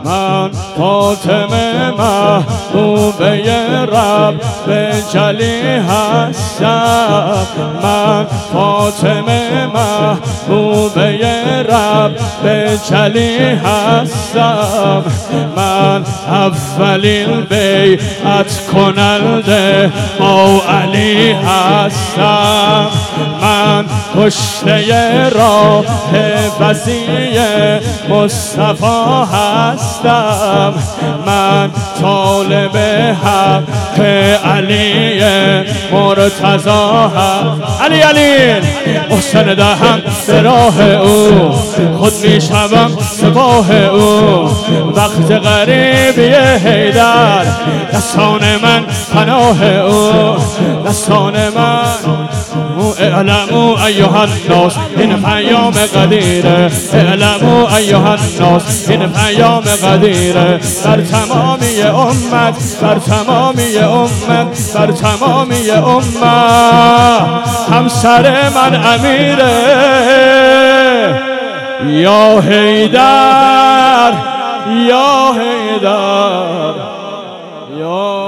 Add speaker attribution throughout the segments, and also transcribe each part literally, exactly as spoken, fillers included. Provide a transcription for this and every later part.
Speaker 1: من فاطمه محبوبه رب جلی هستم من فاطمه محبوبه رب جلی هستم من اولین بیعت کننده با علی هستم من کشته راه وسیع مصطفی هستم من طالب حق علی مرتضی هستم علی علی محسن دهم به راه او خود میشوم سپاه او وقت غریبی حیدر دستان من پناه او دستان من اعلموا ایها الناس این پیام قدیره اعلموا ایها الناس این پیام قدیره بر تمامی امت بر تمامی امت بر تمامی امت همسر من امیره یا حیدر یا حیدر یا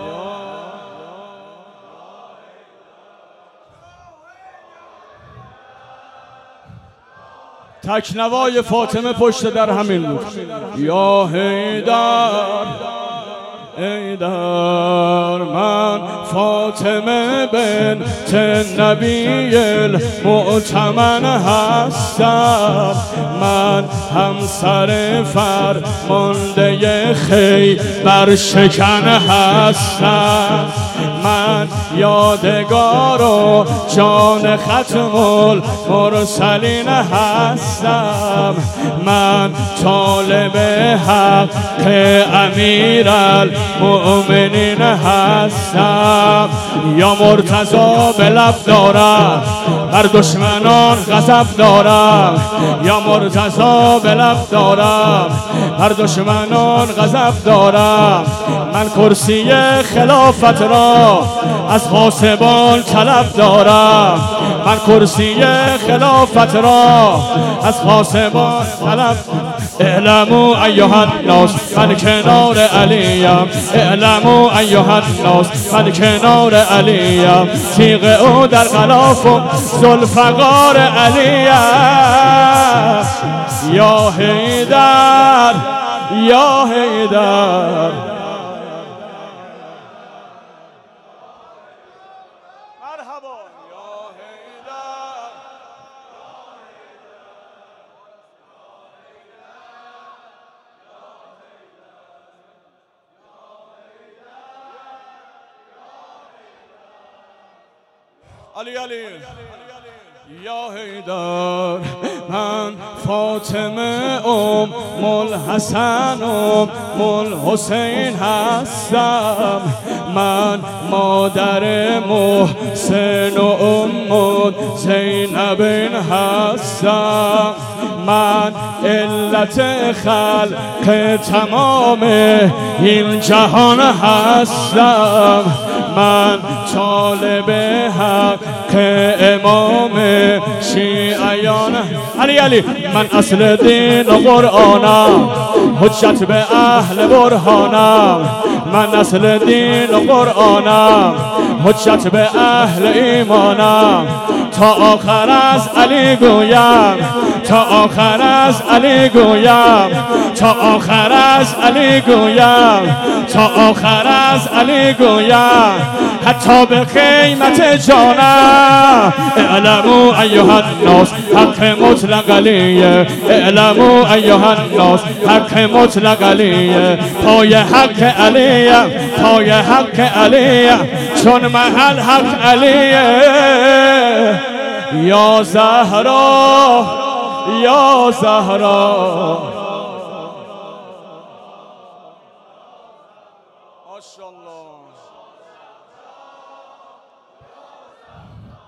Speaker 1: تکنوای فاطمه پشت در همین بود یا حیدر حیدر من فاطمه بنت نبی المؤتمن هستم من همسر فرمانده خیبر شکن هستم من یادگار و جان ختم المرسلین هستم من طالب حق امیر المؤمنین هستم یا مرتضی به لب دارم بر دشمنان غضب دارم یا مرتضی به لب دارم بر دشمنان غضب دارم من کرسی خلافت را از غاصبان طلب دارم من کرسی خلافت را از غاصبان طلب اعلموا ایها الناس من کنار علیم اعلموا ایها الناس من کنار علیم تیغ او در غلاف و ذوالفقار علیم یا حیدر یا حیدر علی علی یا حیدر من فاطمه ام الحسن ام الحسین هستم من مادر محسن و ام زینب هستم من علت خلق تمام این جهان هستم من طالب حق امام شیعیان علی علی من اصل دین و قرآنم حجت به اهل برهانم من اصل دین و قرآنم حجت به اهل ایمانم تا آخر از علی گویم تا آخر از علی گویم تا آخر از علی گویم تا آخر از علی گویم حتی به قیمت جانم اعلموا ایها الناس حق مطلق علیه اعلموا ایها الناس حق مطلق علیه پای حق علیه پای حق علیه چون محل حق علیه یا زهرا یا زهرا